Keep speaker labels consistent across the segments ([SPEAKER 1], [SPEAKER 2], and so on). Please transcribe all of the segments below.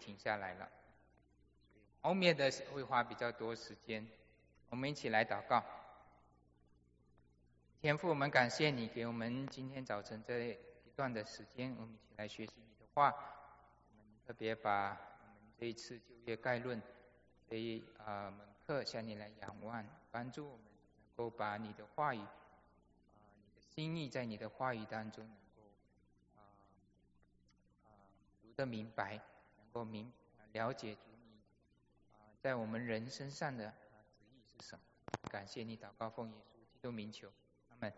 [SPEAKER 1] 停下来了。后面的会花比较多时间，我们一起来祷告。天父，我们感谢你给我们今天早晨这一段的时间，我们一起来学习你的话。我们特别把我们这一次就业概论这一门课向你来仰望，帮助我们能够把你的话语，你的心意在你的话语当中能够读得明白，能够了解主你在我们人身上的旨意是什么。感谢你，祷告奉耶稣基督名求，阿们。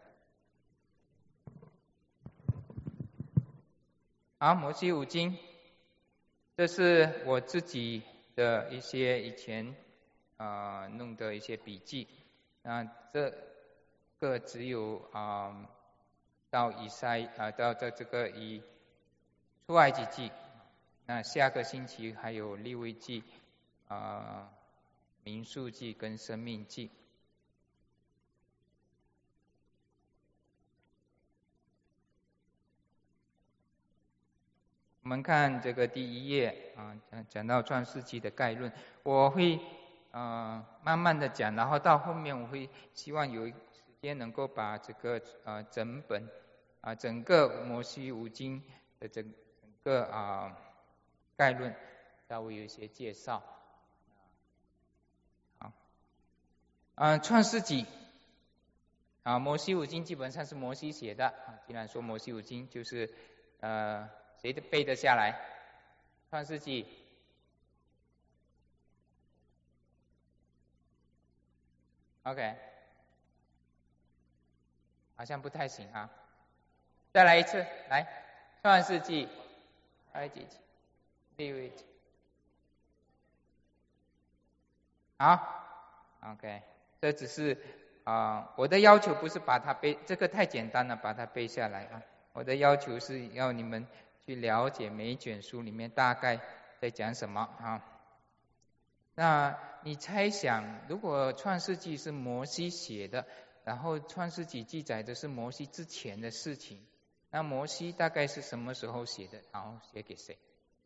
[SPEAKER 1] 好，摩西五经，这是我自己的一些以前弄的一些笔记。那这个只有到到这个以出埃及记，那下个星期还有利未记、民数记跟生命记。我们看这个第一页讲到创世纪的概论，我会慢慢的讲，然后到后面我会希望有时间能够把这个整本整个摩西五经的整个概论稍微有一些介绍。好，创世纪摩西五经基本上是摩西写的既然说摩西五经，就是谁背得下来？创世纪，OK， 好像不太行啊。再来一次，来，创世纪、埃及记、利未记。好 ，OK， 这只是我的要求不是把它背，这个太简单了，把它背下来啊。我的要求是要你们去了解每一卷书里面大概在讲什么啊。那你猜想，如果创世纪是摩西写的，然后创世纪记载的是摩西之前的事情，那摩西大概是什么时候写的，然后写给谁？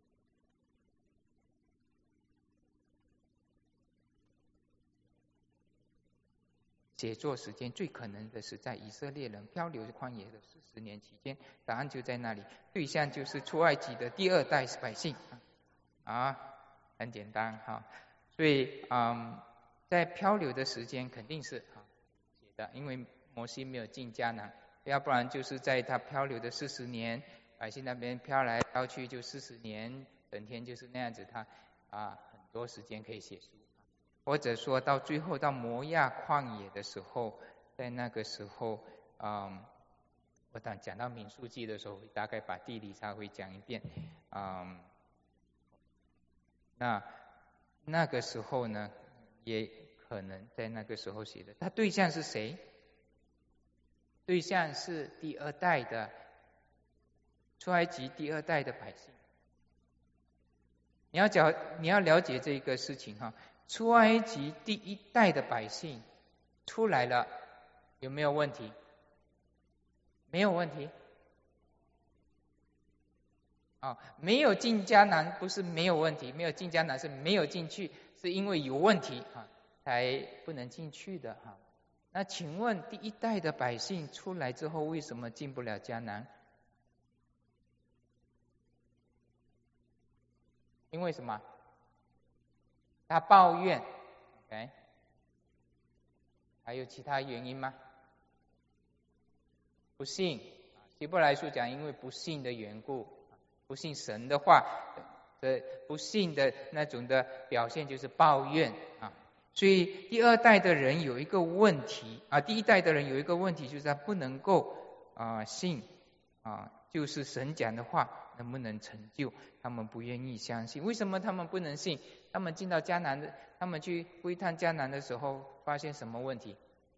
[SPEAKER 1] 写作时间最可能的是在以色列人漂流旷野的40年期间，答案就在那里，对象就是出埃及的第2代百姓很简单所以在漂流的时间肯定是写的，因为摩西没有进迦南，要不然就是在他漂流的40年，百姓那边飘来飘去就40年，整天就是那样子，他很多时间可以写书。或者说到最后到摩亚旷野的时候，在那个时候我等讲到民数记的时候，大概把地理稍微讲一遍那个时候呢，也可能在那个时候写的。他对象是谁？对象是第2代的出埃及第2代的百姓。你要了解这个事情出埃及第1代的百姓出来了，有没有问题？没有问题。没有进迦南不是没有问题，没有进迦南是没有进去，是因为有问题才不能进去的那请问第1代的百姓出来之后，为什么进不了迦南？因为什么？他抱怨 ，OK， 还有其他原因吗？不信，希伯来书讲，因为不信的缘故，不信神的话，不信的那种的表现就是抱怨所以第2代的人有一个问题第1代的人有一个问题，就是他不能够信就是神讲的话能不能成就，他们不愿意相信。为什么他们不能信？他们进到迦南的，他们去窥探迦南的时候，发现什么问题？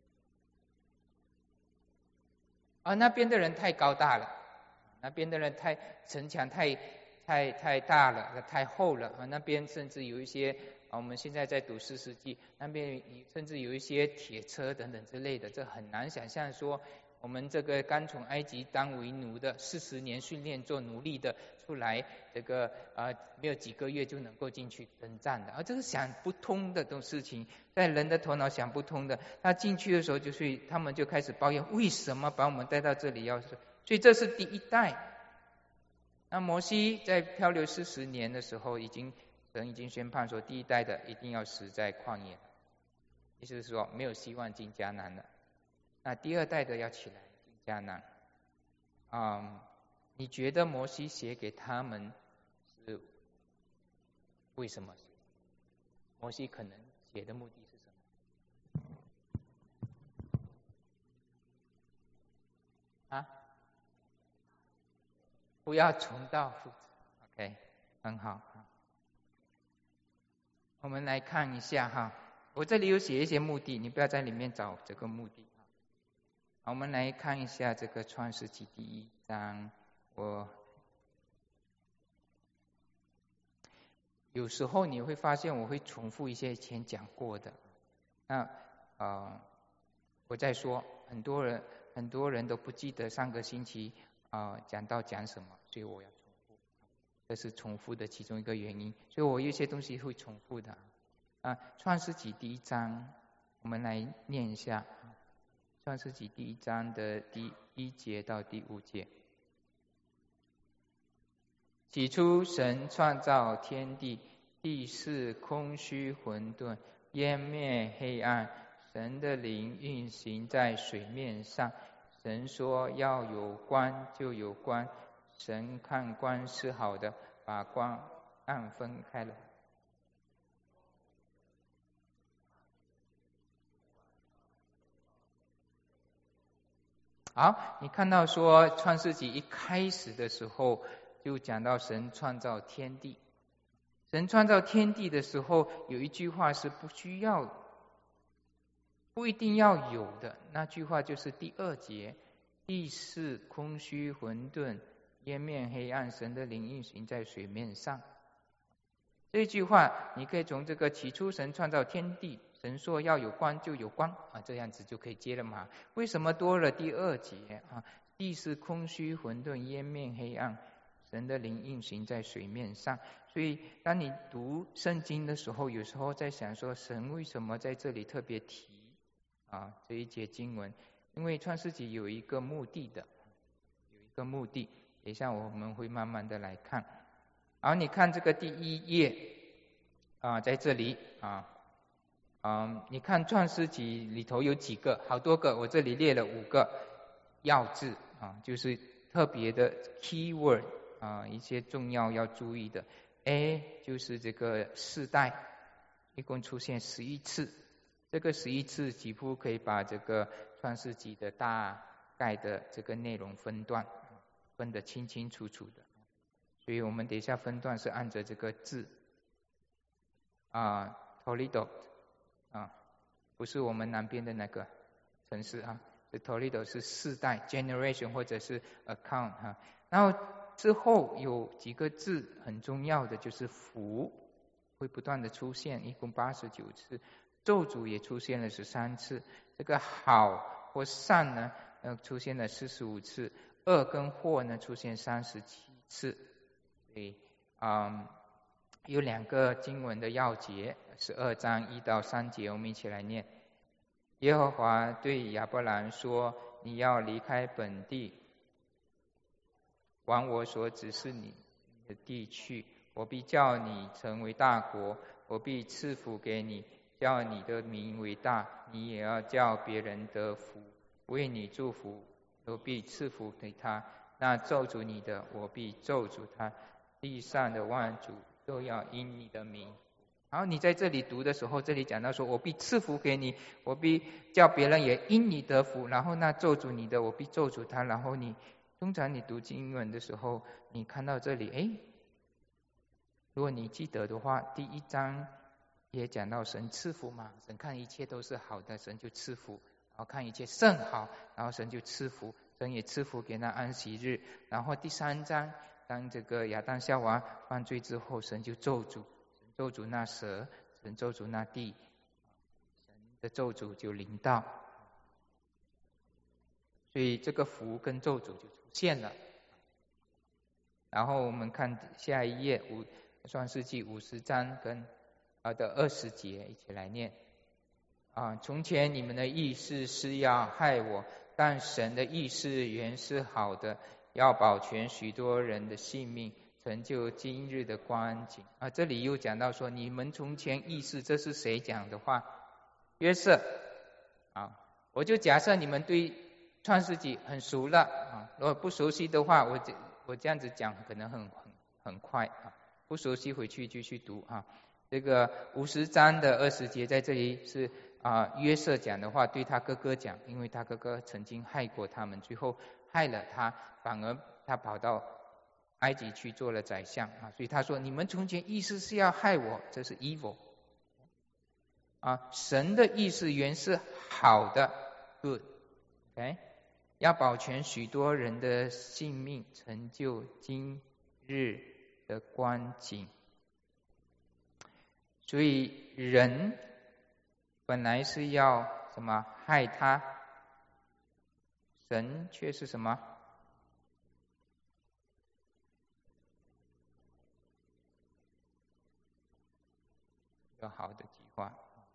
[SPEAKER 1] 那边的人太高大了，那边的人城墙太大了，太厚了那边甚至有一些我们现在在读4世纪，那边甚至有一些铁车等等之类的，这很难想象说我们这个刚从埃及当为奴的40年训练做奴隶的出来，这个没有几个月就能够进去征战的，这是想不通的这种事情，在人的头脑想不通的。他进去的时候他们就开始抱怨，为什么把我们带到这里要死？所以这是第一代。那摩西在漂流40年的时候，神已经宣判说，第一代的一定要死在旷野，意思是说没有希望进迦南了。那第二代的要起来进迦南。你觉得摩西写给他们是为什么？摩西可能写的目的是什么？不要重蹈覆辙。OK， 很好。我们来看一下哈，我这里有写一些目的，你不要在里面找这个目的。我们来看一下这个创世纪第1章。有时候你会发现我会重复一些以前讲过的。那我在说，很多人都不记得上个星期讲什么，所以我要重复，这是重复的其中一个原因。所以我有些东西会重复的。创世纪第1章，我们来念一下。创世纪第1章的第1节到第5节。起初神创造天地，地是空虚混沌，渊面黑暗，神的灵运行在水面上。神说要有光，就有光。神看光是好的，把光暗分开了。好，你看到说创世纪一开始的时候就讲到神创造天地。神创造天地的时候有一句话是不一定要有的，那句话就是第2节，地是空虚混沌，渊面黑暗，神的灵运行在水面上。这句话你可以从这个起初神创造天地，神说要有光就有光这样子就可以接了嘛。为什么多了第2节地是空虚混沌，渊面黑暗，神的灵运行在水面上。所以当你读圣经的时候，有时候在想说神为什么在这里特别提这一节经文，因为创世纪有一个目的的，等一下我们会慢慢的来看。好，你看这个第1页在这里你看创世纪里头有几个，好多个，我这里列了5个要字就是特别的 keyword 一些重要要注意的。A 就是这个世代，一共出现11次，这个11次几乎可以把这个创世纪的大概的这个内容分得清清楚楚的。所以我们等一下分段是按着这个字Toledo 不是我们南边的那个城市这 Toledo 是世代 generation 或者是 account 然后之后有几个字很重要的，就是福会不断的出现，一共89次，咒诅也出现了13次，这个好或善呢出现了45次，恶跟祸呢出现37次。所以有2个经文的要节，12章1到3节，我们一起来念。耶和华对亚伯兰说，你要离开本地，往我所指示你的地去，我必叫你成为大国，我必赐福给你，叫你的名为大，你也要叫别人得福。为你祝福，我必赐福给他；那咒诅你的，我必咒诅他。地上的万族都要因你的名。然后你在这里读的时候，这里讲到说，我必赐福给你，我必叫别人也因你得福，然后那咒诅你的，我必咒诅他。然后通常你读经文的时候，你看到这里如果你记得的话，第1章也讲到神赐福嘛，神看一切都是好的，神就赐福，然后看一切甚好，然后神就赐福，神也赐福给那安息日。然后第3章当这个亚当夏娃犯罪之后，神就咒诅那蛇，神咒诅那地，神的咒诅就临到，所以这个福跟咒诅就出现了。 然后我们看下一页创世纪50章跟的20节，一起来念。从前你们的意思是要害我，但神的意思原是好的，要保全许多人的性命，成就今日的光景。这里又讲到说，你们从前意思，这是谁讲的话？约瑟。我就假设你们对创世纪很熟了如果不熟悉的话，我这样子讲可能很快不熟悉回去继续读这个50章的20节在这里是约瑟讲的话，对他哥哥讲，因为他哥哥曾经害过他们，最后害了他，反而他跑到埃及去做了宰相所以他说你们从前意思是要害我，这是 evil神的意思原是好的 good OK， 要保全许多人的性命，成就今日的光景。所以人本来是要什么害他，神却是什么？有好的计划。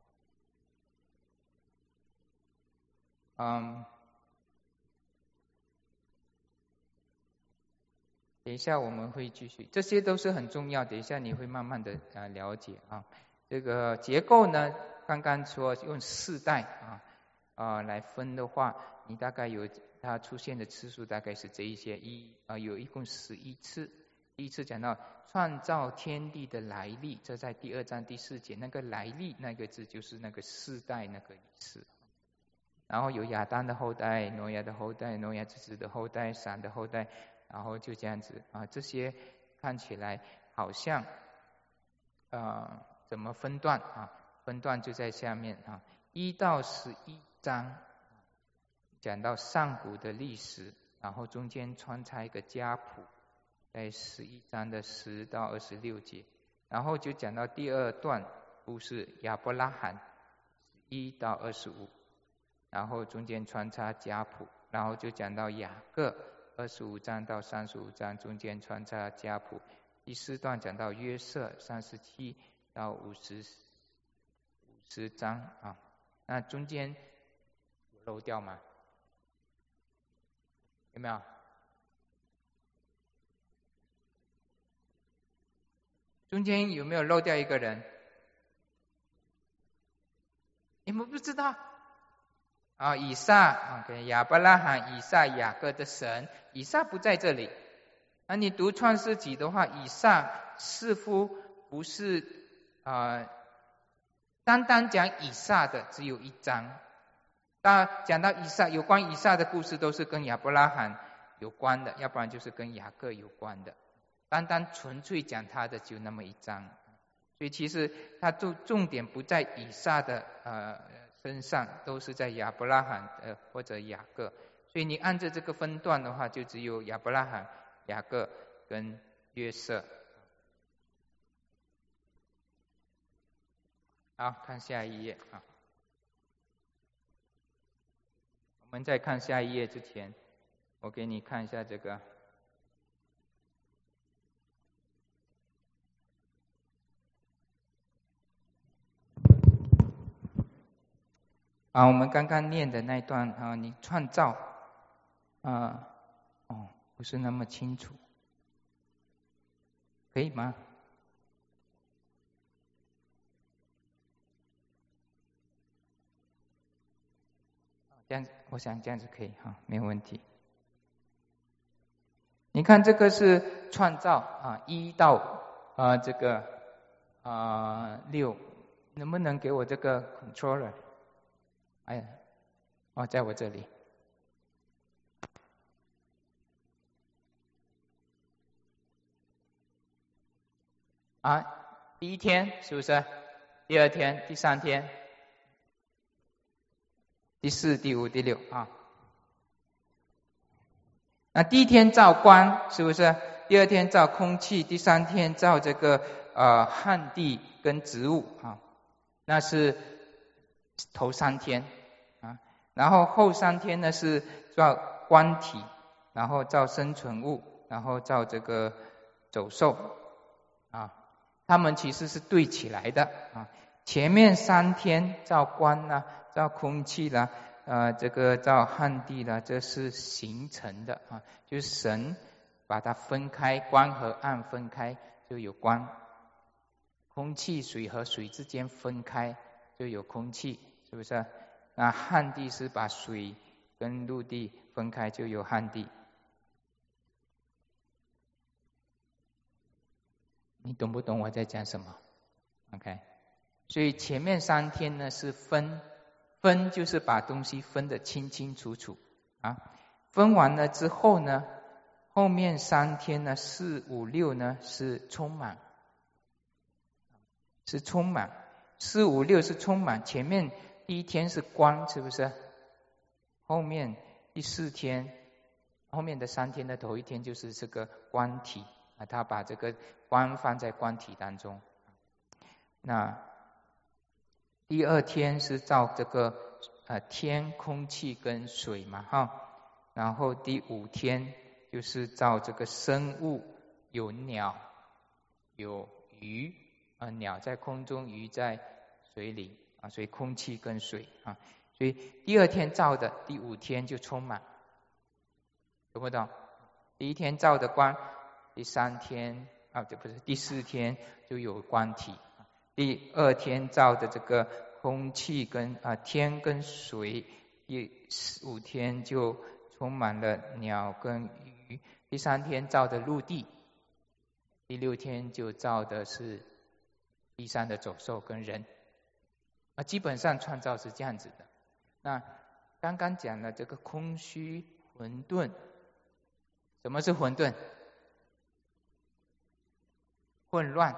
[SPEAKER 1] 等一下我们会继续，这些都是很重要，等一下你会慢慢的了解这个结构呢，刚刚说用4代来分的话，你大概有它出现的次数大概是这一些有一共11次。第一次讲到创造天地的来历，这在第2章第4节，那个来历那个字就是那个4代那个意思。然后有亚当的后代，挪亚的后代，挪亚之子的后代，闪的后代，然后就这样子这些看起来好像怎么分段分段就在下面1到11章讲到上古的历史，然后中间穿插一个家谱，在11章的10到26节，然后就讲到第2段故事亚伯拉罕1到25，然后中间穿插家谱，然后就讲到雅各25章到35章，中间穿插家谱。第4段讲到约瑟37到50章那中间有漏掉吗？有没有？中间有没有漏掉一个人？你们不知道以撒亚伯拉罕、以撒、雅各的神，以撒不在这里。你读创世纪的话，以撒似乎不是单单讲以撒的只有1章。当然讲到以撒，有关以撒的故事都是跟亚伯拉罕有关的，要不然就是跟雅各有关的。单单纯粹讲他的就那么1章，所以其实他重点不在以撒的身上，都是在亚伯拉罕或者雅各。所以你按照这个分段的话，就只有亚伯拉罕、雅各跟约瑟。好，看下一页我们在看下一页之前，我给你看一下这个。我们刚刚念的那段你创造不是那么清楚，可以吗？这样子，我想这样子可以没有问题。你看这个是创造1到这个6，能不能给我这个 controller？ 在我这里。第1天是不是？第2天、第3天、第4、第5、第6那第1天造光是不是？第2天造空气，第3天造这个旱地跟植物那是头3天然后后3天呢是造光体，然后造生存物， 然后造这个走兽啊，他们其实是对起来的啊。前面3天造光啦，造空气啦，这个造旱地啦，这是形成的啊，就是神把它分开，光和暗分开就有光，空气水和水之间分开就有空气，是不是？那旱地是把水跟陆地分开就有旱地。你懂不懂我在讲什么 ？OK， 所以前面3天呢是分就是把东西分得清清楚楚啊。分完了之后呢，后面3天呢4、5、6呢是充满，是充满。4、5、6是充满，前面第1天是光，是不是？后面第4天，后面的3天的头1天就是这个光体啊，他把这个光放在光体当中。那第2天是造这个天、空气跟水嘛哈，然后第5天就是造这个生物，有鸟，有鱼鸟在空中，鱼在水里啊，所以空气跟水啊，所以第2天造的，第5天就充满，懂不懂？第1天造的光，第3天这不是第4天就有光体，第2天造的这个空气跟天跟水，第5天就充满了鸟跟鱼，第3天造的陆地，第6天就造的是地上的走兽跟人基本上创造是这样子的。那刚刚讲了这个空虚混沌，什么是混沌？混乱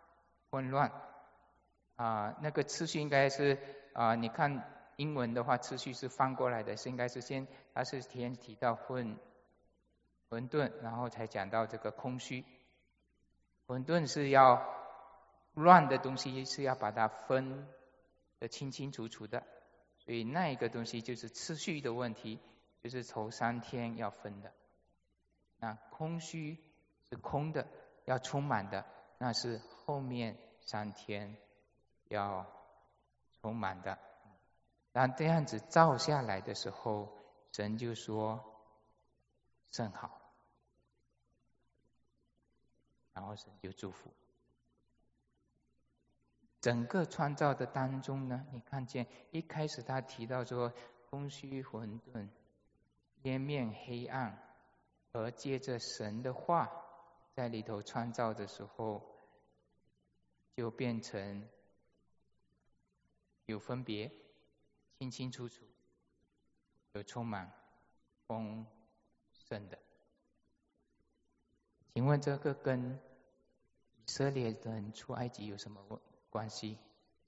[SPEAKER 1] 那个次序应该是你看英文的话，次序是翻过来的，是应该是它是先提到混沌，然后才讲到这个空虚。混沌是要乱的东西，是要把它分得清清楚楚的，所以那一个东西就是次序的问题，就是头3天要分的。那空虚是空的，要充满的，那是后面3天要充满的。当这样子照下来的时候，神就说甚好，然后神就祝福。整个创造的当中呢，你看见一开始他提到说空虚混沌，渊面黑暗，而借着神的话在里头创造的时候，就变成有分别，清清楚楚，有充满丰盛的。请问这个跟以色列人出埃及有什么关系？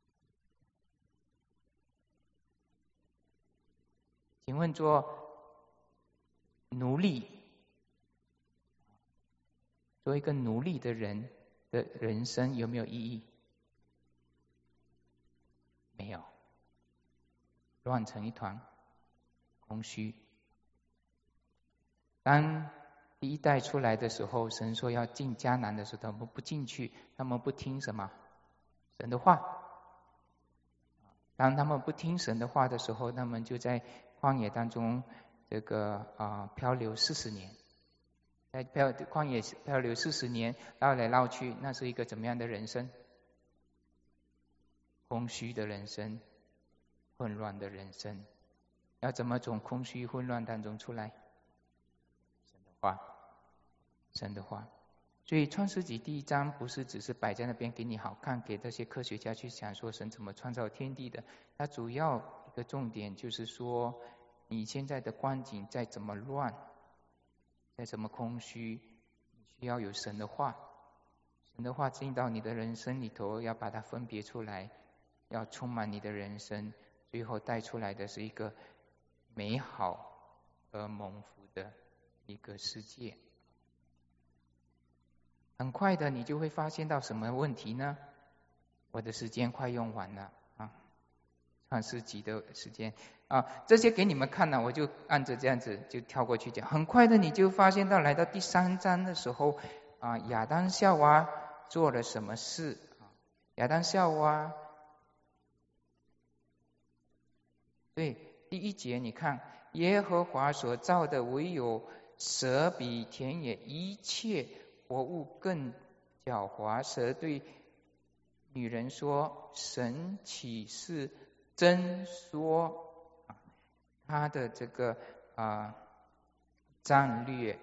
[SPEAKER 1] 请问做奴隶，做一个奴隶的人的人生有没有意义？没有，乱成一团，空虚。当第1代出来的时候，神说要进迦南的时候，他们不进去，他们不听什么？神的话。当他们不听神的话的时候，他们就在旷野当中这个漂流40年，在旷野漂流40年，绕来绕去，那是一个怎么样的人生？空虚的人生，混乱的人生。要怎么从空虚混乱当中出来？神的话。所以创世纪第1章不是只是摆在那边给你好看，给这些科学家去想说神怎么创造天地的，它主要一个重点就是说，你现在的光景再怎么乱，再怎么空虚，你需要有神的话。神的话进到你的人生里头，要把它分别出来，要充满你的人生，最后带出来的是一个美好而蒙福的一个世界。很快的你就会发现到什么问题呢？我的时间快用完了创世纪的时间啊，这些给你们看了，我就按着这样子就跳过去讲。很快的你就发现到来到第3章的时候啊，亚当夏娃做了什么事？亚当夏娃，对，第1节你看，耶和华所造的唯有蛇比田野一切活物更狡猾。蛇对女人说：“神岂是真说？”他的这个战略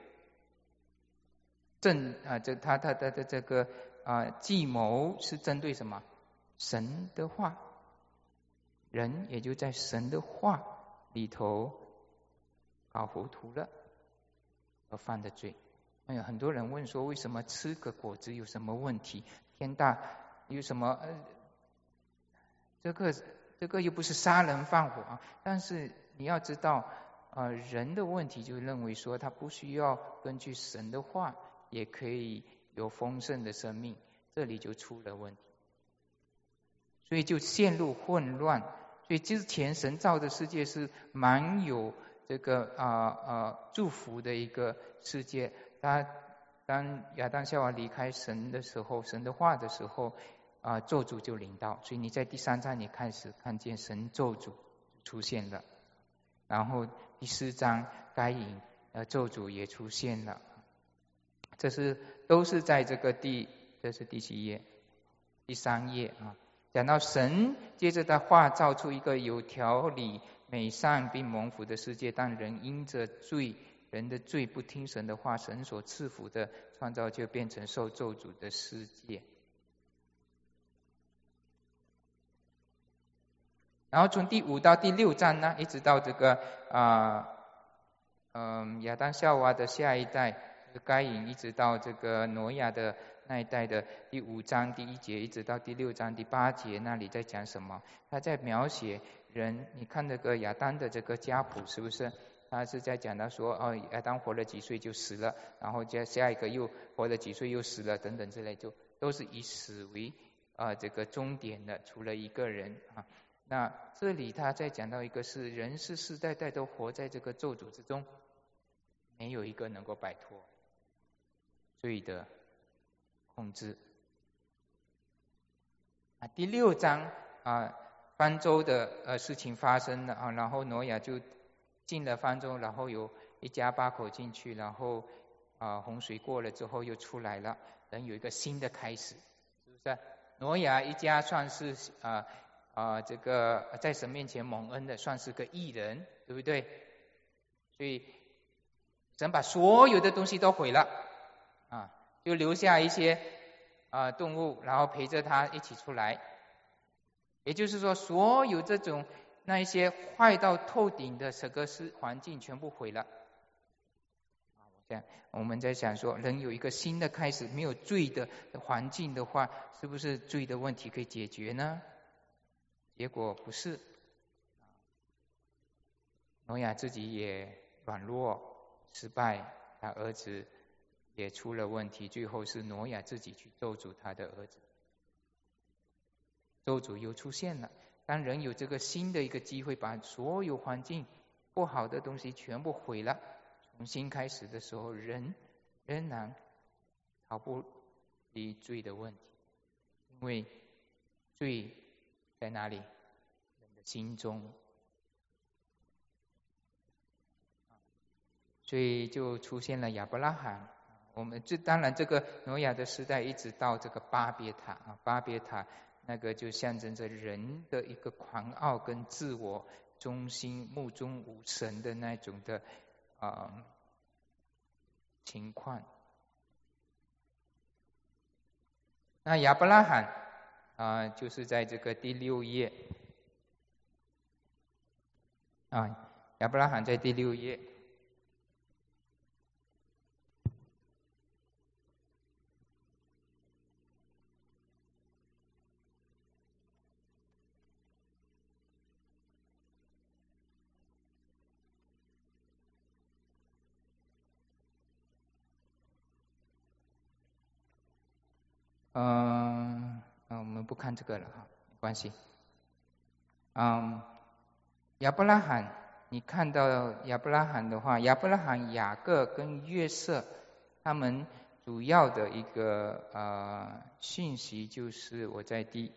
[SPEAKER 1] 他的这个计谋是针对什么？神的话，人也就在神的话里头搞糊涂了，而犯的罪。有很多人问说，为什么吃个果子有什么问题？天大有什么？这个又不是杀人放火但是你要知道，人的问题就认为说，他不需要根据神的话，也可以有丰盛的生命，这里就出了问题，所以就陷入混乱。所以之前神造的世界是蛮有这个祝福的一个世界。当亚当夏娃离开神的时候，神的话的时候，咒诅就临到。所以你在第3章你开始看见神咒诅出现了，然后第4章该隐咒诅也出现了。都是在这是第几页？第3页讲到神接着他话造出一个有条理、美善并蒙福的世界，当人因着人的罪不听神的话，神所赐福的创造就变成受咒诅的世界。然后从第5到第6章呢，一直到这个亚当夏娃的下一代该隐，一直到这个挪亚的那一代的第5章第1节，一直到第6章第8节，那里在讲什么？他在描写人。你看这个亚当的这个家谱是不是？他是在讲到说，亚当活了几岁就死了，然后下一个又活了几岁又死了，等等之类，就都是以死为这个终点的，除了一个人那这里他在讲到一个是人世世代代都活在这个咒诅之中，没有一个能够摆脱罪的控制。第6章方舟的事情发生了然后挪亚就进了方舟，然后有一家8口进去，然后洪水过了之后又出来了，人有一个新的开始，是不是？挪亚一家算是这个在神面前蒙恩的，算是个义人，对不对？所以神把所有的东西都毁了就留下一些动物，然后陪着他一起出来。也就是说，所有这种那一些坏到透顶的整个环境全部毁了。我们在想说，人有一个新的开始，没有罪的环境的话，是不是罪的问题可以解决呢？结果不是，挪亚自己也软弱失败，他儿子也出了问题，最后是挪亚自己去咒诅他的儿子，咒诅又出现了。当人有这个新的一个机会，把所有环境不好的东西全部毁了，重新开始的时候，人仍然逃不离罪的问题，因为罪在哪里？人的心中。所以就出现了亚伯拉罕。当然这个挪亚的时代一直到这个巴别塔巴别塔那个就象征着人的一个狂傲跟自我中心、目中无神的那种的情况。那亚伯拉罕就是在这个第6页亚伯拉罕在第6页。我们不看这个了没关系。 亚伯拉罕，你看到亚伯拉罕的话，亚伯拉罕、雅各跟约瑟，他们主要的一个讯息就是我在第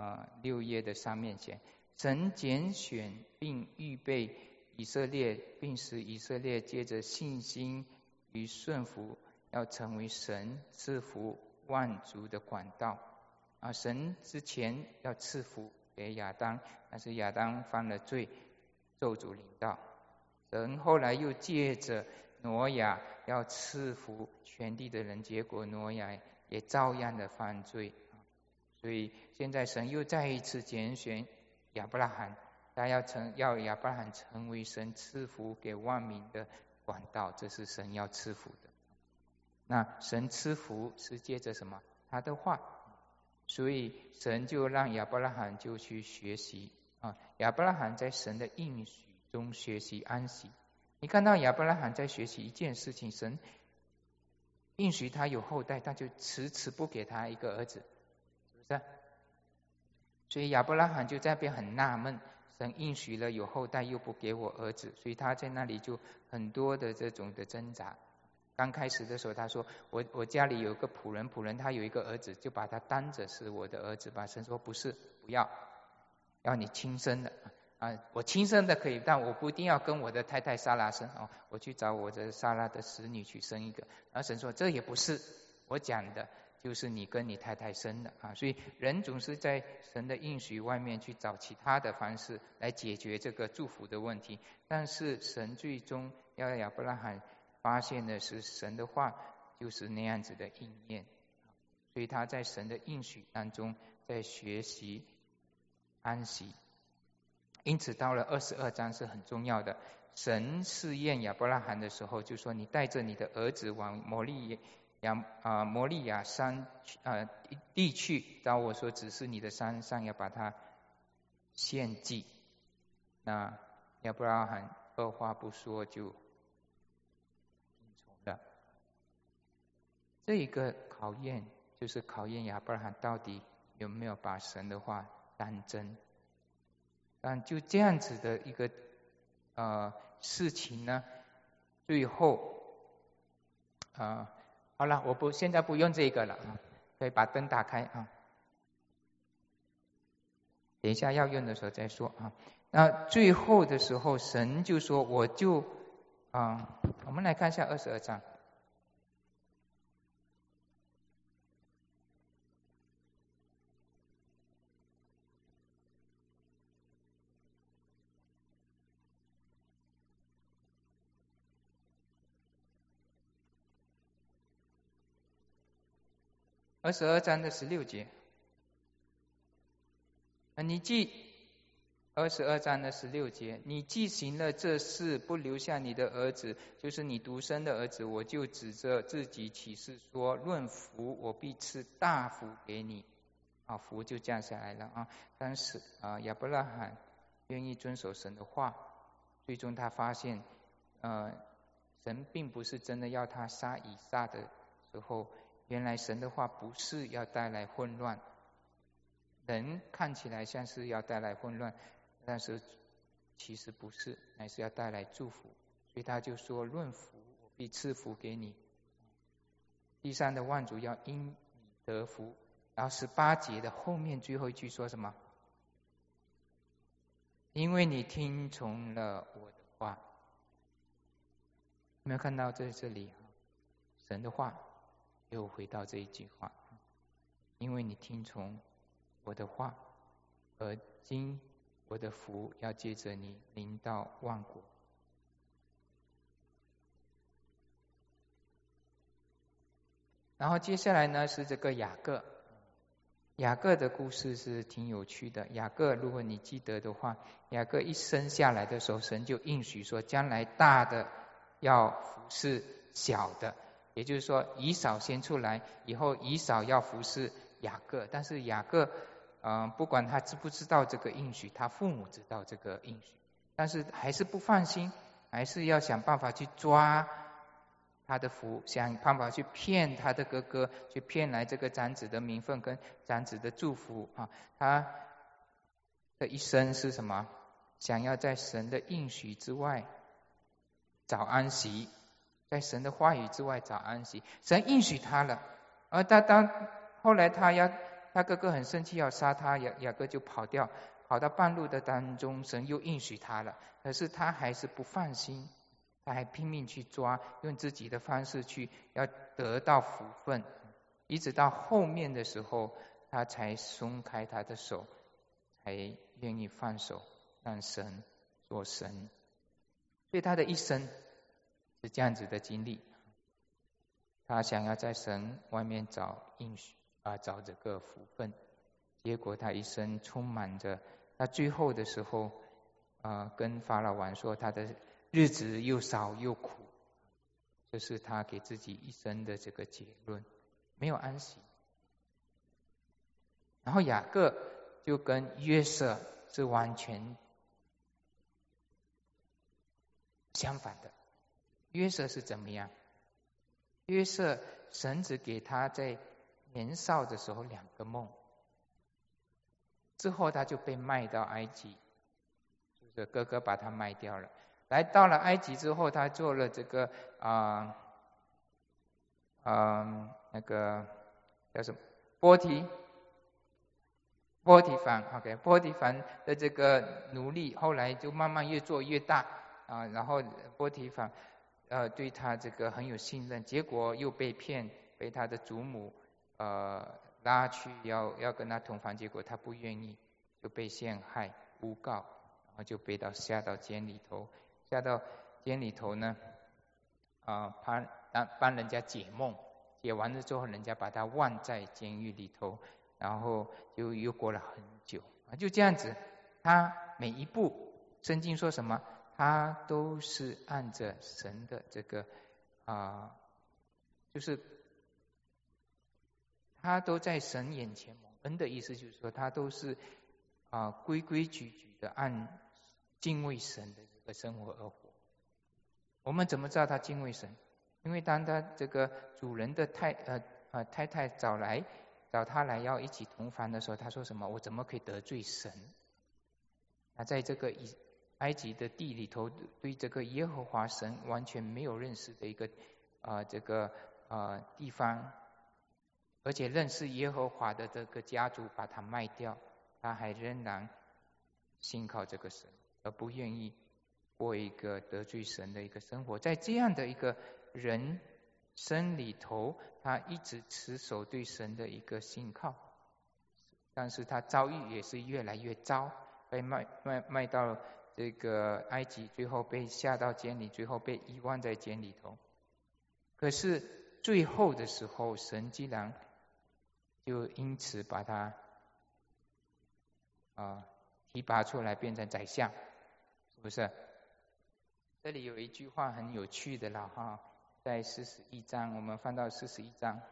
[SPEAKER 1] 6页的上面写，神拣选并预备以色列，并使以色列借着信心与顺服，要成为神赐福万族的管道。神之前要赐福给亚当，但是亚当犯了罪，咒诅临到。神后来又借着挪亚要赐福全地的人，结果挪亚也照样的犯罪。所以现在神又再一次拣选亚伯拉罕，他要亚伯拉罕成为神赐福给万民的管道，这是神要赐福的。那神赐福是借着什么？他的话。所以神就让亚伯拉罕就去学习亚伯拉罕在神的应许中学习安息。你看到亚伯拉罕在学习一件事情，神应许他有后代，他就迟迟不给他一个儿子，是不是？所以亚伯拉罕就在那边很纳闷，神应许了有后代又不给我儿子，所以他在那里就很多的这种的挣扎。刚开始的时候他说我家里有个仆人他有一个儿子，就把他当着是我的儿子吧。神说不是，不要你亲生的我亲生的可以，但我不一定要跟我的太太撒拉生我去找我的撒拉的使女去生一个。然后神说这也不是，我讲的就是你跟你太太生的所以人总是在神的应许外面去找其他的方式来解决这个祝福的问题，但是神最终要亚伯拉罕发现的是神的话就是那样子的应验，所以他在神的应许当中在学习安息。因此到了22章是很重要的，神试验亚伯拉罕的时候就说，你带着你的儿子往摩利亚山地去，然后我说只是你的山上要把它献祭。那亚伯拉罕二话不说就这一个考验就是考验亚伯拉罕到底有没有把神的话当真。但就这样子的一个事情呢，最后好了，我现在不用这个了可以把灯打开等一下要用的时候再说那最后的时候神就说我就我们来看一下22章。22章的16节你既22章的16节，你既行了这事，不留下你的儿子，就是你独生的儿子，我就指着自己起誓说，论福我必赐大福给你福就降下来了但是亚伯拉罕愿意遵守神的话，最终他发现神并不是真的要他杀以撒的时候，原来神的话不是要带来混乱，人看起来像是要带来混乱，但是其实不是，乃是要带来祝福。所以他就说，论福我必赐福给你，地上的万族要因你得福。然后18节的后面最后一句说什么？因为你听从了我的话。有没有看到在这里神的话又回到这一句话，因为你听从我的话，而今我的福要借着你临到万国。然后接下来呢是这个雅各。雅各的故事是挺有趣的。雅各如果你记得的话，雅各一生下来的时候，神就应许说将来大的要服侍小的，也就是说以扫先出来，以后以扫要服侍雅各。但是雅各不管他知不知道这个应许，他父母知道这个应许，但是还是不放心，还是要想办法去抓他的福，想办法去骗他的哥哥，去骗来这个长子的名分跟长子的祝福他的一生是什么？想要在神的应许之外找安息，在神的话语之外找安息。神应许他了，而后来他哥哥很生气要杀他，雅各就跑到半路的当中，神又应许他了，可是他还是不放心，他还拼命去抓，用自己的方式去要得到福分，一直到后面的时候，他才松开他的手，才愿意放手，让神做神。所以他的一生是这样子的经历，他想要在神外面找应许找这个福分，结果他一生充满着，他最后的时候跟法老王说他的日子又少又苦，这是他给自己一生的这个结论，没有安息。然后雅各就跟约瑟是完全相反的。约瑟是怎么样？约瑟神只给他在年少的时候2个梦，之后他就被卖到埃及，就是哥哥把他卖掉了。到了埃及之后，他做了这个那个叫什么波提凡 ，OK， 波提凡的这个奴隶，后来就慢慢越做越大然后波提凡对他这个很有信任，结果又被骗，被他的祖母拉去要跟他同房，结果他不愿意，就被陷害诬告，然后就被下到监里头。下到监里头呢帮人家解梦，解完了之后人家把他忘在监狱里头，然后就又过了很久就这样子，他每一步圣经说什么，他都是按着神的这个就是他都在神眼前蒙恩的意思，就是说他都是规规矩矩的按敬畏神的这个生活而活。我们怎么知道他敬畏神？因为当他这个主人的太太找他来要一起同房的时候，他说什么？我怎么可以得罪神？在这个埃及的地里头，对这个耶和华神完全没有认识的一个这个地方，而且认识耶和华的这个家族把他卖掉，他还仍然信靠这个神，而不愿意过一个得罪神的一个生活。在这样的一个人生里头，他一直持守对神的一个信靠，但是他遭遇也是越来越糟，被卖到这个埃及，最后被下到监里，最后被遗忘在监里头。可是最后的时候，神既然就因此把他提拔出来，变成宰相，是不是？这里有一句话很有趣的了在41章，我们翻到41章。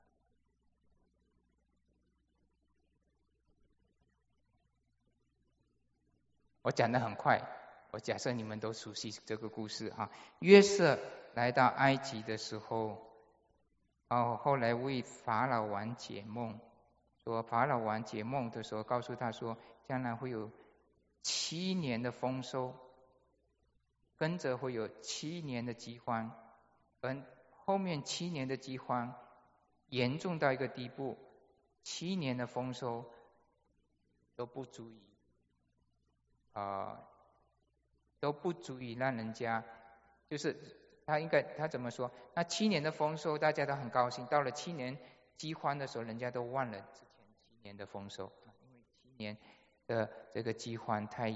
[SPEAKER 1] 我讲得很快，我假设你们都熟悉这个故事约瑟来到埃及的时候，后来为法老王解梦，说法老王解梦的时候告诉他说，将来会有7年的丰收，跟着会有7年的饥荒，而后面7年的饥荒严重到一个地步，7年的丰收都不足以让人家，就是他怎么说？那7年的丰收大家都很高兴，到了7年饥荒的时候，人家都忘了之前7年的丰收，因为7年的这个饥荒太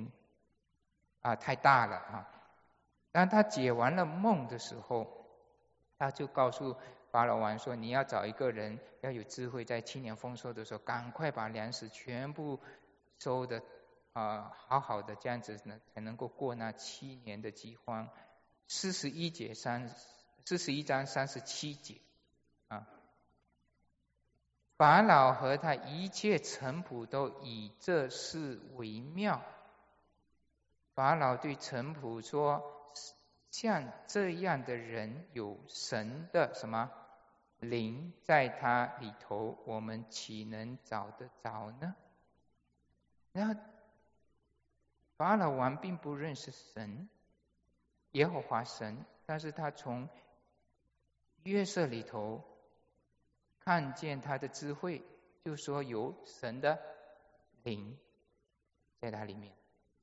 [SPEAKER 1] 大了当他解完了梦的时候，他就告诉法老王说，你要找一个人要有智慧，在7年丰收的时候赶快把粮食全部收的好好的，这样子呢才能够过那7年的饥荒。41章37节法老和他一切臣仆都以这事为妙。法老对臣仆说，像这样的人有神的什么灵在他里头，我们岂能找得着呢？然后法老王并不认识神，耶和华神，但是他从约瑟里头看见他的智慧，就说有神的灵在他里面。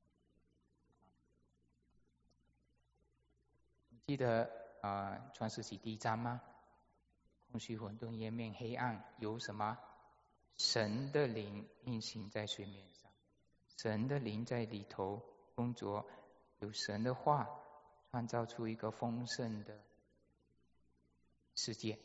[SPEAKER 1] 你记得创世纪第1章吗？空虚混沌，颜面黑暗，有什么？神的灵运行在水面上，神的灵在里头工作，有神的话创造出一个丰盛的世界。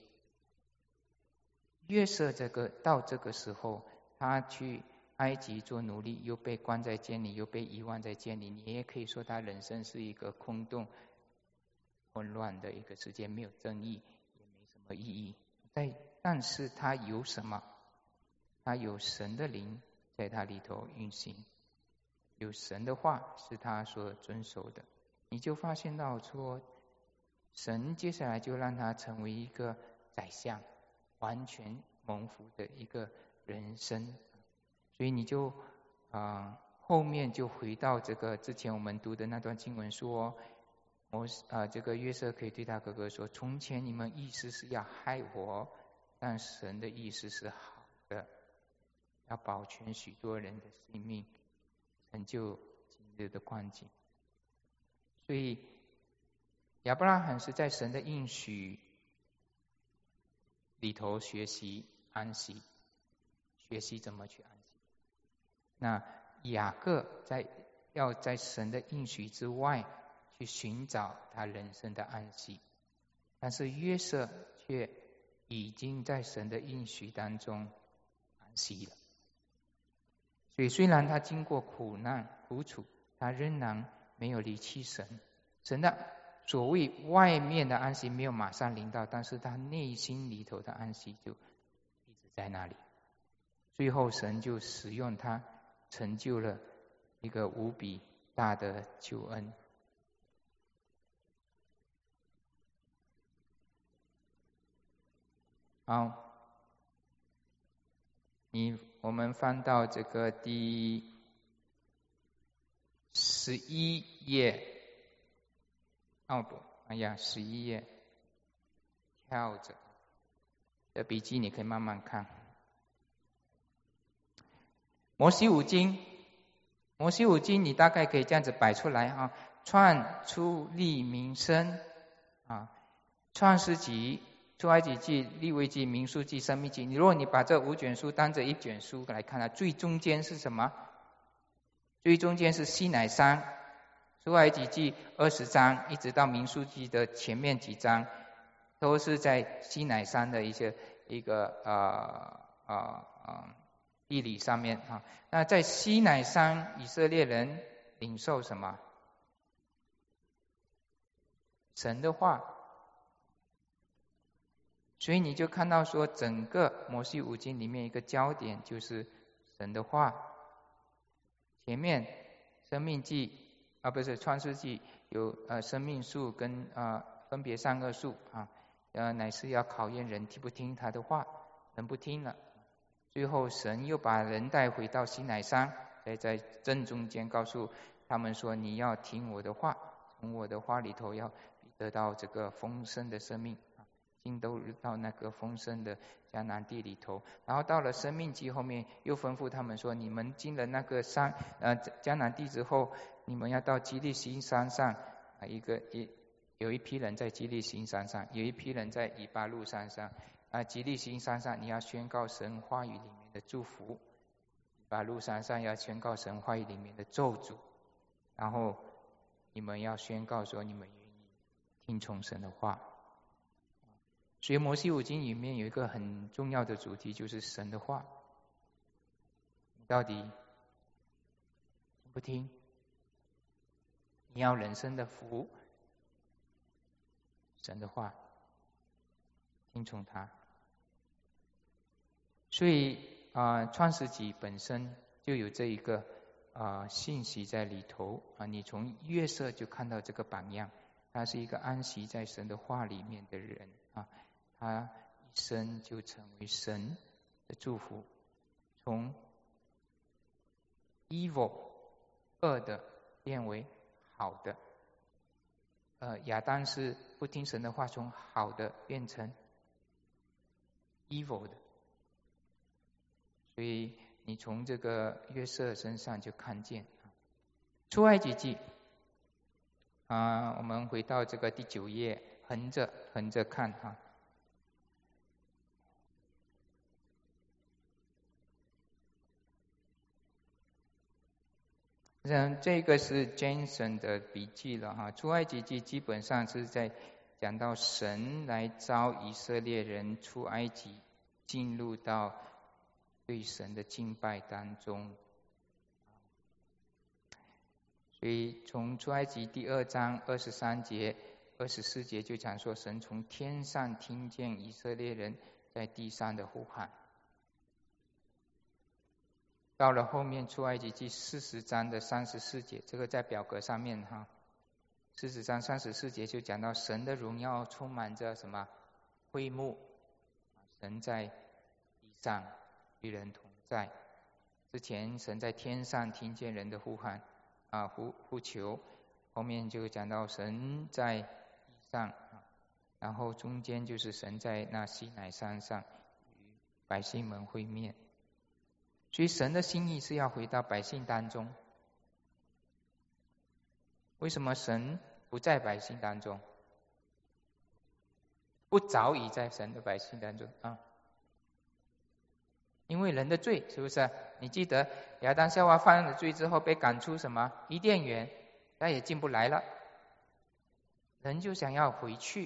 [SPEAKER 1] 约瑟到这个时候，他去埃及做奴隶，又被关在监里，又被遗忘在监里，你也可以说他人生是一个空洞混乱的一个世界，没有正义，也没什么意义。但是他有什么？他有神的灵在他里头运行，有神的话是他所遵守的。你就发现到说，神接下来就让他成为一个宰相，完全蒙福的一个人生。所以你就后面就回到这个之前我们读的那段经文说，这个约瑟可以对他哥哥说，从前你们意思是要害我，但神的意思是好的，要保全许多人的性命，成就今日的光景。所以亚伯拉罕是在神的应许里头学习安息，学习怎么去安息。那雅各要在神的应许之外去寻找他人生的安息，但是约瑟却已经在神的应许当中安息了。所以虽然他经过苦难苦楚，他仍然没有离弃神。神的所谓外面的安息没有马上临到，但是他内心里头的安息就一直在那里。最后神就使用他，成就了一个无比大的救恩。好，我们翻到这个第11页。11页，跳着的笔记你可以慢慢看。摩西五经你大概可以这样子摆出来啊：创出利民申创世纪、出埃及记、利未记、民数记、申命记。如果你把这5卷书当着一卷书来看，最中间是什么？最中间是西乃山。出埃及记20章一直到民数记的前面几章，都是在西乃山的一个地理上面啊。那在西乃山，以色列人领受什么？神的话。所以你就看到说，整个摩西五经里面一个焦点就是神的话。前面生命记不是创世纪有生命树跟分别善恶树乃是要考验人听不听他的话，人不听了，最后神又把人带回到西乃山，在正中间告诉他们说，你要听我的话，从我的话里头要得到这个丰盛的生命，进到那个丰盛的迦南地里头。然后到了生命记后面又吩咐他们说，你们进了那个迦南地之后，你们要到基利心山上有一批人在基利心山上，有一批人在以巴路山上基利心山上你要宣告神话语里面的祝福，以巴路山上要宣告神话语里面的咒诅，然后你们要宣告说你们愿意听从神的话。所以摩西五经里面有一个很重要的主题，就是神的话，你到底听不听？你要人生的福，神的话，听从他。所以创世纪本身就有这一个信息在里头你从约瑟就看到这个榜样，他是一个安息在神的话里面的人他一生就成为神的祝福，从 evil 恶的变为好的。亚当是不听神的话，从好的变成 evil 的。所以你从这个约瑟身上就看见出埃及记我们回到这个第9页，横着看哈。这个是 Jason 的笔记了哈。出埃及记基本上是在讲到神来召以色列人出埃及，进入到对神的敬拜当中。所以从出埃及第2章23节、24节就讲说，神从天上听见以色列人在地上的呼喊。到了后面出埃及记40章的34节，这个在表格上面哈。40章34节就讲到神的荣耀充满着什么？会幕，神在地上与人同在。之前神在天上听见人的呼喊呼求，后面就讲到神在地上，然后中间就是神在那西乃山上与百姓们会面。所以神的心意是要回到百姓当中。为什么神不在百姓当中？不早已在神的百姓当中因为人的罪，是不是？你记得亚当夏娃犯了罪之后被赶出什么？伊甸园，再也进不来了。人就想要回去，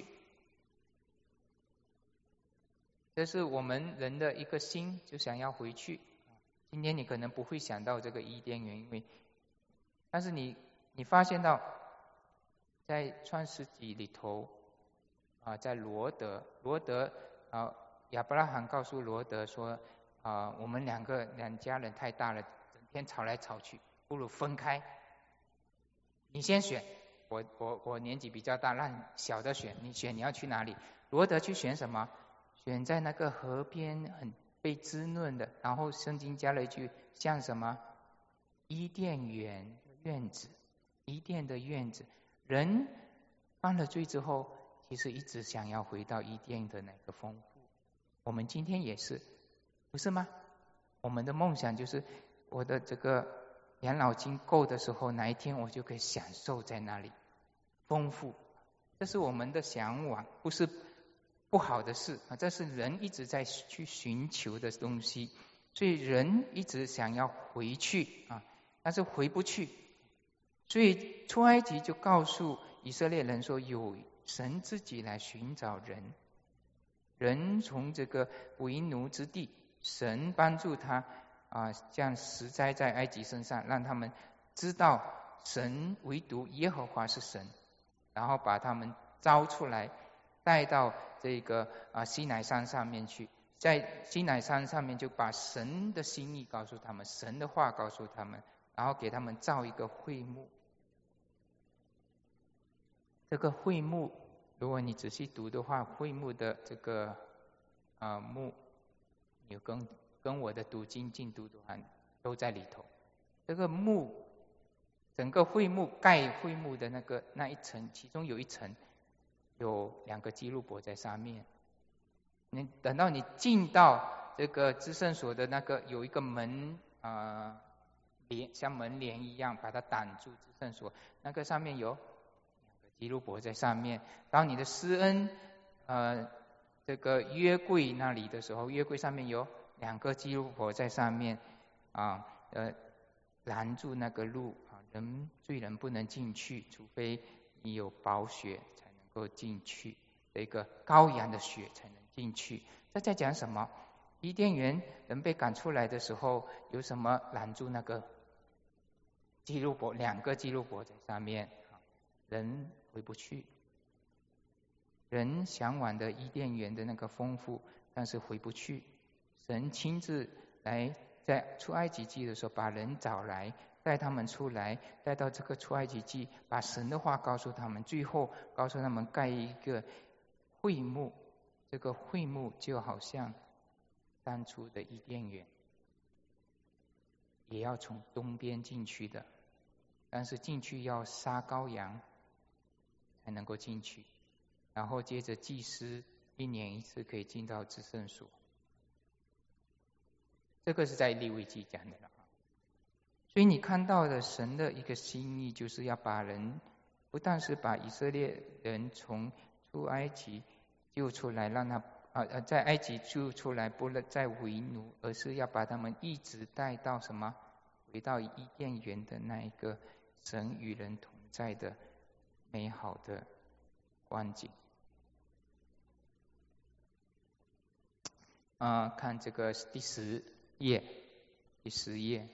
[SPEAKER 1] 这是我们人的一个心，就想要回去。今天你可能不会想到这个伊甸园，但是你发现到在创世纪里头在罗德亚伯拉罕告诉罗德说我们两家人太大了，整天吵来吵去，不如分开，你先选，我年纪比较大，让小的选，你选你要去哪里？罗德去选什么？选在那个河边很被滋润的，然后圣经加了一句像什么？伊甸园院子，伊甸的院子。人犯了罪之后，其实一直想要回到伊甸的那个丰富。我们今天也是，不是吗？我们的梦想就是我的这个养老金够的时候，哪一天我就可以享受在那里丰富。这是我们的向往，不是不好的事这是人一直在去寻求的东西。所以人一直想要回去但是回不去。所以出埃及就告诉以色列人说，有神自己来寻找人，人从这个为奴之地，神帮助他将实在在埃及身上，让他们知道神唯独耶和华是神，然后把他们招出来，带到这个西乃山上面去。在西乃山上面就把神的心意告诉他们，神的话告诉他们，然后给他们造一个会幕。这个会幕，如果你仔细读的话，会幕的这个幕，有跟我的读经进度的话都在里头。这个幕，整个会幕盖会幕的那一层，其中有一层有2个基路伯在上面。你等到你进到这个至圣所的那个有一个门像门帘一样把它挡住，至圣所那个上面有2个基路伯在上面。当你的施恩这个约柜那里的时候，约柜上面有2个基路伯在上面拦住那个路罪人不能进去，除非你有宝血才能够进去，这个羔羊的血才能进去。这在讲什么？伊甸园人被赶出来的时候，有什么拦住那个基路伯？2个基路伯在上面，人回不去。人向往的伊甸园的那个丰富，但是回不去。神亲自来在出埃及记的时候把人找来，带他们出来，带到这个出埃及记，把神的话告诉他们，最后告诉他们盖一个会幕。这个会幕就好像当初的伊甸园，也要从东边进去的。 但是进去要杀羔羊才能够进去，然后接着祭司1年1次可以进到至圣所。这个是在利未记讲的了。所以你看到的神的一个心意，就是要把人，不但是把以色列人从出埃及救出来，让他在埃及救出来，不再为奴，而是要把他们一直带到什么？回到伊甸园的那一个神与人同在的美好的光景。看这个第10页，第10页。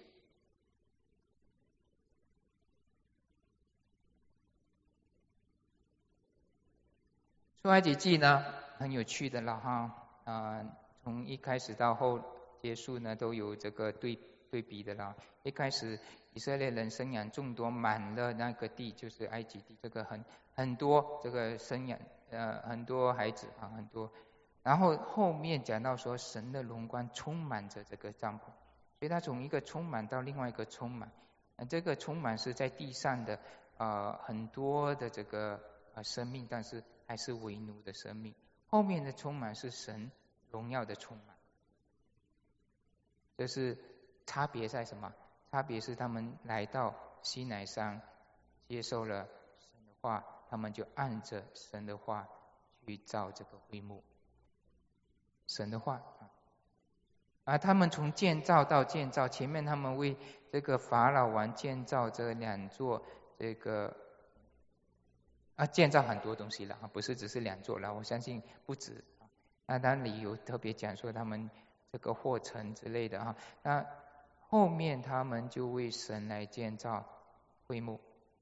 [SPEAKER 1] 出埃及记呢，很有趣的了哈，从一开始到后结束呢，都有这个对比的了。一开始以色列人生养众多，满了那个地，就是埃及地，这个很多这个生养很多孩子啊，很多。然后后面讲到说，神的荣光充满着这个帐篷，所以他从一个充满到另外一个充满。这个充满是在地上的很多的这个生命，但是还是为奴的生命。后面的充满是神荣耀的充满。这是差别在什么？差别是他们来到西乃山，接受了神的话，他们就按着神的话去造这个会幕。神的话他们从建造到建造，前面他们为这个法老王建造这2座这个建造很多东西了，不是只是2座了，我相信不止。那当然理由特别讲说他们这个货城之类的那后面他们就为神来建造会幕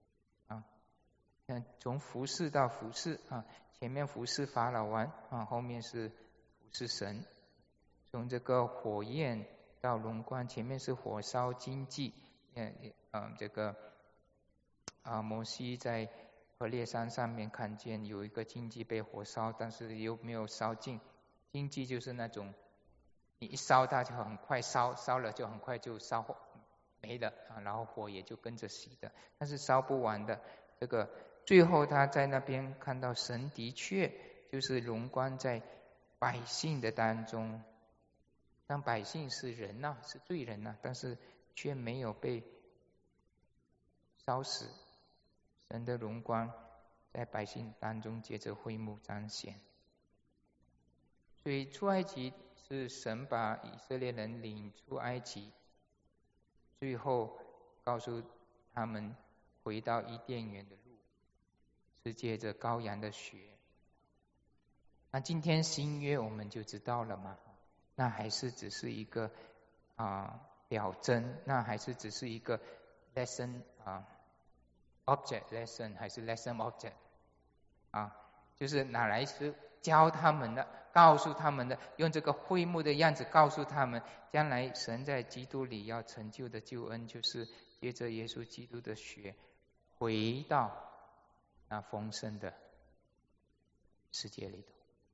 [SPEAKER 1] 从服侍到服侍前面服侍法老王后面是服侍神。从这个火焰到荣光，前面是火烧荆棘，这个摩西在何烈山上面看见有一个荆棘被火烧，但是又没有烧尽。荆棘就是那种你一烧它就很快烧了就很快就烧没了然后火也就跟着熄的，但是烧不完的。这个最后他在那边看到神的确就是荣光在百姓的当中，但百姓是人是罪人但是却没有被烧死。神的荣光在百姓当中借着会幕彰显。所以出埃及是神把以色列人领出埃及，最后告诉他们回到伊甸园的路是借着羔羊的血。那今天新约我们就知道了嘛，那还是只是一个表征，那还是只是一个 lesson object lesson 还是 lesson object 就是拿来是教他们的，告诉他们的，用这个会幕的样子告诉他们，将来神在基督里要成就的救恩，就是借着耶稣基督的血回到那丰盛的世界里头。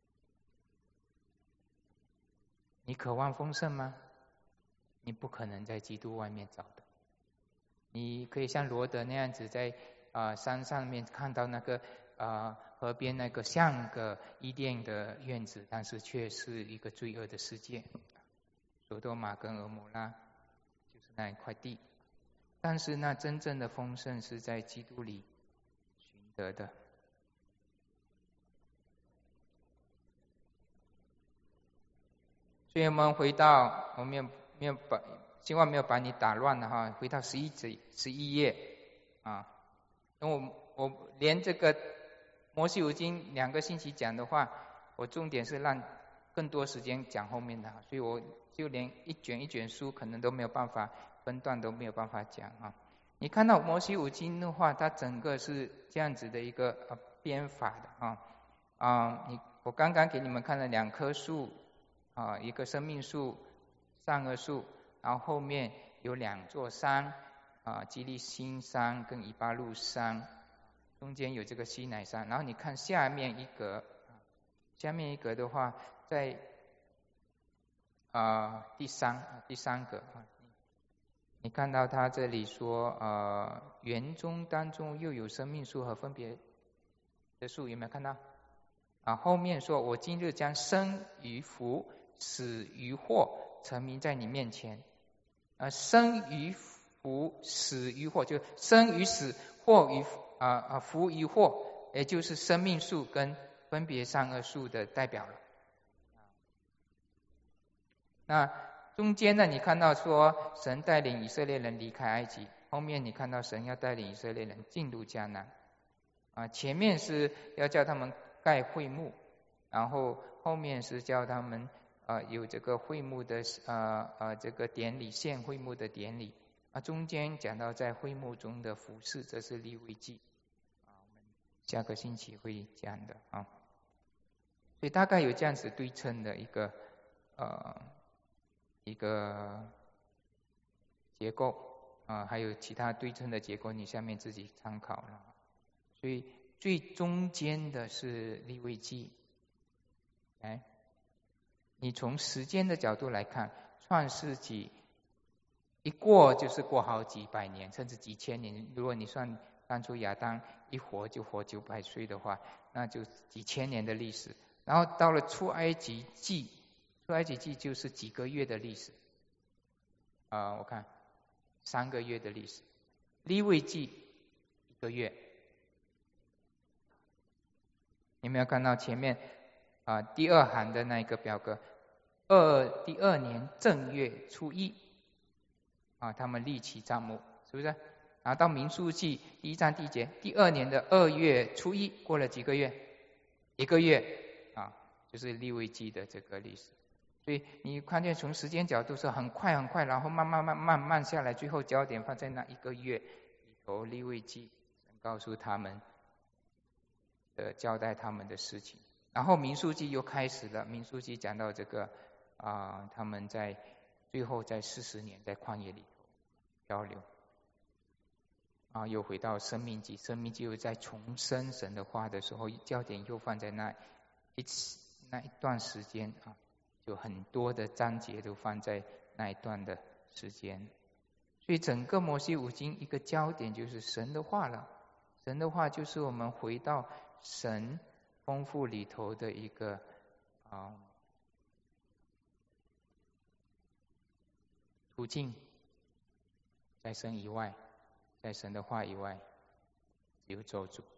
[SPEAKER 1] 你渴望丰盛吗？你不可能在基督外面找的。你可以像罗德那样子在山上面看到那个河边那个像个伊甸的院子，但是却是一个罪恶的世界。索多玛跟蛾摩拉就是那一块地，但是那真正的丰盛是在基督里寻得的。所以我们回到，我们没有把，希望没有把你打乱了回到11页因为我连这个摩西五经2个星期讲的话，我重点是让更多时间讲后面的所以我就连一卷一卷书可能都没有办法分段，都没有办法讲你看到摩西五经的话，它整个是这样子的一个编法的我刚刚给你们看了2棵树一个生命树、善恶树，然后后面有2座山基利心山跟以巴路山，中间有这个西乃山。然后你看下面一格，下面一格的话，在第三个你看到他这里说园中当中又有生命树和分别的树，有没有看到？后面说我今日将生于福，死于祸，陈明在你面前。生于福，死于祸，就生于死，祸于福于祸，也就是生命树跟分别善恶树的代表了。那中间呢，你看到说神带领以色列人离开埃及，后面你看到神要带领以色列人进入迦南。前面是要叫他们盖会幕，然后后面是叫他们有这个会幕的这个典礼，献会幕的典礼。中间讲到在会幕中的服事，这是利未记。我们下个星期会讲的所以大概有这样子对称的一个结构还有其他对称的结构，你下面自己参考了。所以最中间的是利未记。你从时间的角度来看，创世纪一过就是过好几百年，甚至几千年。如果你算当初亚当一活就活900岁的话，那就几千年的历史。然后到了出埃及记，出埃及记就是几个月的历史。我看3个月的历史。利未记1个月。有没有看到前面第2行的那个表格？第2年正月初1他们立起帐幕，是不是？然后到民数记1章第1节，第2年的2月初1，过了几个月？1个月就是利未记的这个历史。所以你看见从时间角度是很快很快，然后慢慢下来，最后焦点放在那1个月里头，利未记告诉他们交代他们的事情。然后民数记又开始了，民数记讲到这个他们在最后在40年在旷野里头漂流又回到生命记，生命记又在重生神的话的时候，焦点又放在那一段时间就很多的章节都放在那一段的时间。所以整个摩西五经一个焦点就是神的话了。神的话就是我们回到神丰富里头的一个途径。在神以外，在神的话以外，只有咒诅。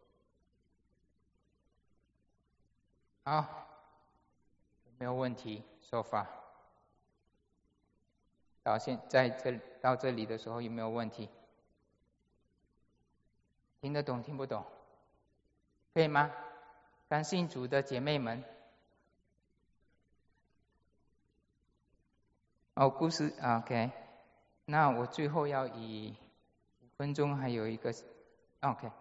[SPEAKER 1] 好，没有问题 so far。到这里的时候有没有问题？听得懂听不懂？可以吗？刚信主的姐妹们。故事 OK。那我最后要以5分钟，还有一个 OK。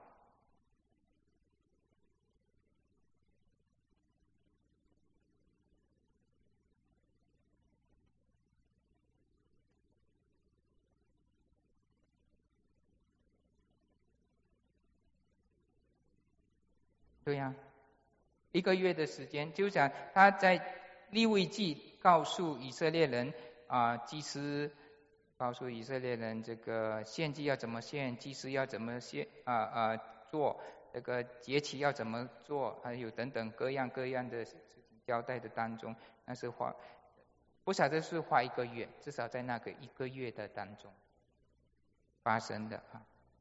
[SPEAKER 1] 对呀，1个月的时间，就讲他在利未记告诉以色列人祭司告诉以色列人这个献祭要怎么献，祭司要怎么做，这个节期要怎么做，还有等等各样的事情交代的当中，但是不晓得是花1个月，至少在那个1个月的当中发生的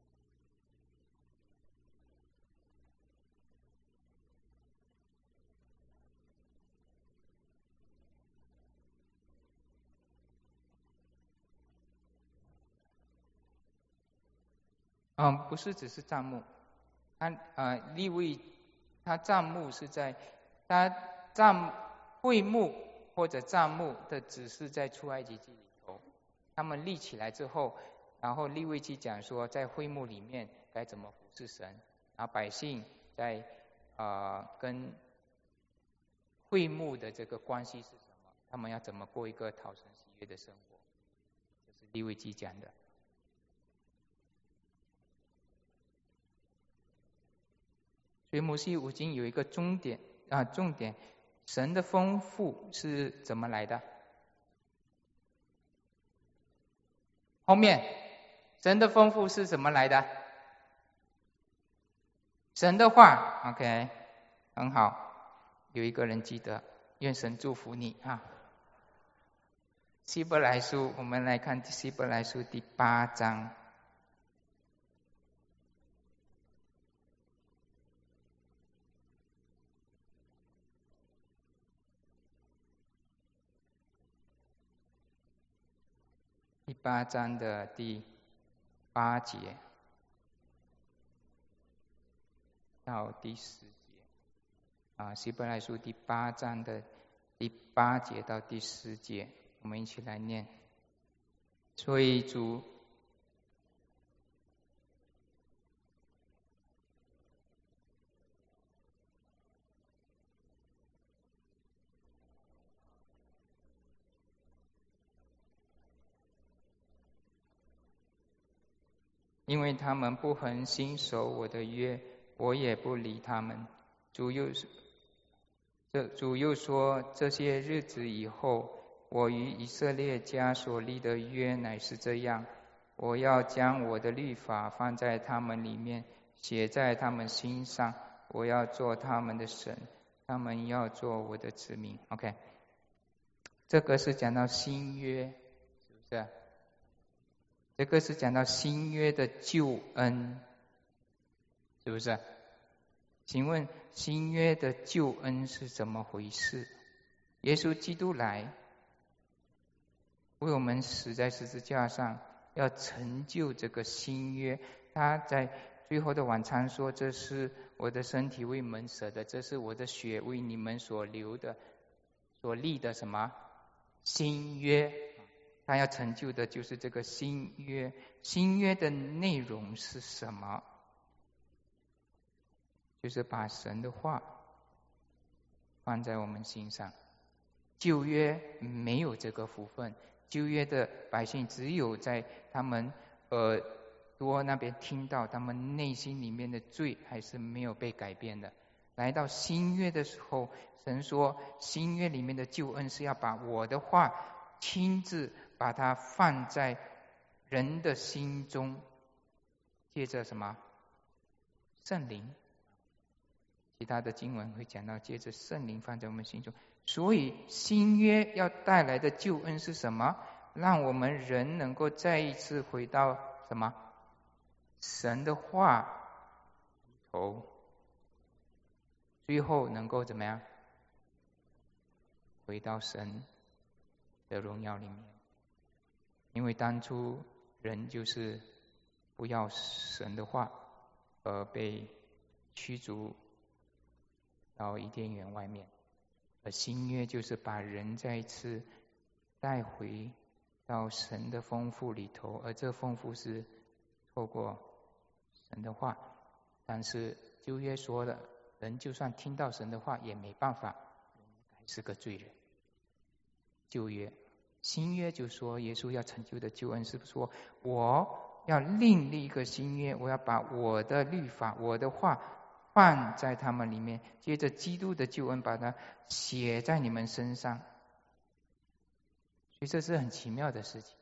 [SPEAKER 1] 不是只是帐幕，利未他帐幕是在会幕或者帐幕的只是在出埃及记里头，他们立起来之后，然后利未记讲说在会幕里面该怎么服侍神，然后百姓在跟会幕的这个关系是什么，他们要怎么过一个讨神喜悦的生活，这是利未记讲的。所以摩西五经有一个重点，神的丰富是怎么来的？ 后面神的丰富是怎么来的？神的话 ，OK， 很好，有一个人记得，愿神祝福你啊。希伯来书，我们来看希伯来书第8章。第8章的第8节到第10节啊，希伯来书第8章的第8节到第10节，我们一起来念。所以主因为他们不恒心守我的约，我也不理他们。主又说，这些日子以后，我与以色列家所立的约乃是这样：我要将我的律法放在他们里面，写在他们心上。我要做他们的神，他们要做我的子民。OK， 这个是讲到新约，是不是？这个是讲到新约的救恩，是不是？请问新约的救恩是怎么回事？耶稣基督来为我们死在十字架上，要成就这个新约。他在最后的晚餐说，这是我的身体为你们舍的，这是我的血为你们所流的，所立的什么新约。他要成就的就是这个新约。新约的内容是什么？就是把神的话放在我们心上。旧约没有这个福分，旧约的百姓只有在他们耳朵那边听到，他们内心里面的罪还是没有被改变的。来到新约的时候，神说新约里面的救恩是要把我的话亲自把它放在人的心中，借着什么？圣灵。其他的经文会讲到，借着圣灵放在我们心中。所以新约要带来的救恩是什么？让我们人能够再一次回到什么？神的话里头，最后能够怎么样？回到神的荣耀里面。因为当初人就是不要神的话，而被驱逐到伊甸园外面。而新约就是把人再一次带回到神的丰富里头，而这丰富是透过神的话。但是旧约说了，人就算听到神的话也没办法，还是个罪人。旧约。新约就说耶稣要成就的救恩是说，我要另立一个新约，我要把我的律法，我的话放在他们里面，接着基督的救恩把它写在你们身上。所以这是很奇妙的事情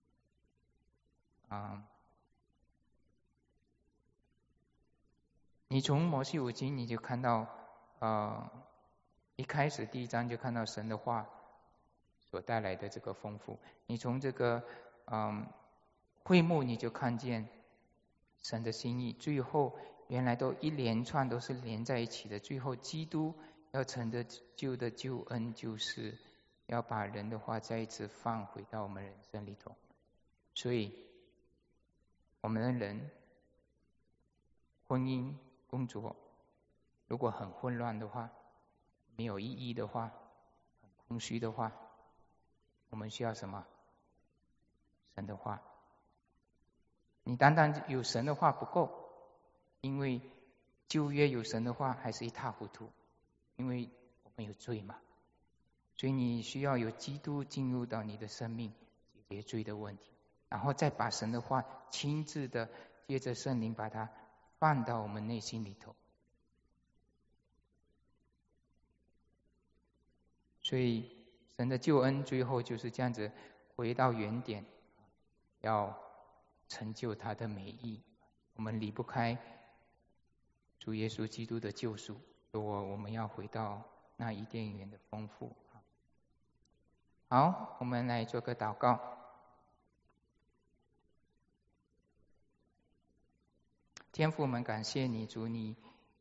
[SPEAKER 1] 你从摩西五经你就看到一开始第1章就看到神的话所带来的这个丰富。你从这个会幕你就看见神的心意，最后原来都一连串都是连在一起的。最后基督要成就的救恩，就是要把人的话再一次放回到我们人生里头。所以我们的人婚姻工作如果很混乱的话，没有意义的话，很空虚的话，我们需要什么？神的话。你单单有神的话不够，因为旧约有神的话还是一塌糊涂，因为我们有罪嘛。所以你需要有基督进入到你的生命，解决罪的问题，然后再把神的话亲自的借着圣灵把它放到我们内心里头。所以神的救恩最后就是这样子回到原点， 要成就他的美意。我们离不开主耶稣基督的救赎，我们要回到那伊甸园的丰富。好，我们来做个祷告。天父，我们感谢你，主，你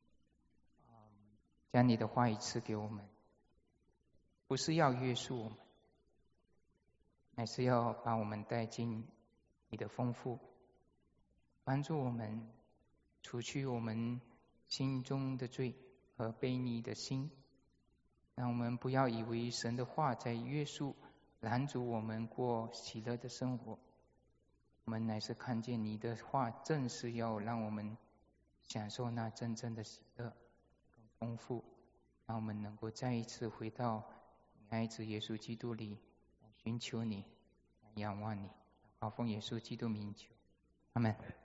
[SPEAKER 1] 将你的话语赐给我们，不是要约束我们，乃是要把我们带进你的丰富，帮助我们除去我们心中的罪和悖逆的心，让我们不要以为神的话在约束拦阻我们过喜乐的生活。我们乃是看见你的话正是要让我们享受那真正的喜乐跟丰富，让我们能够再一次回到你爱子耶稣基督里，寻求你，仰望你，奉耶稣基督名求，阿们。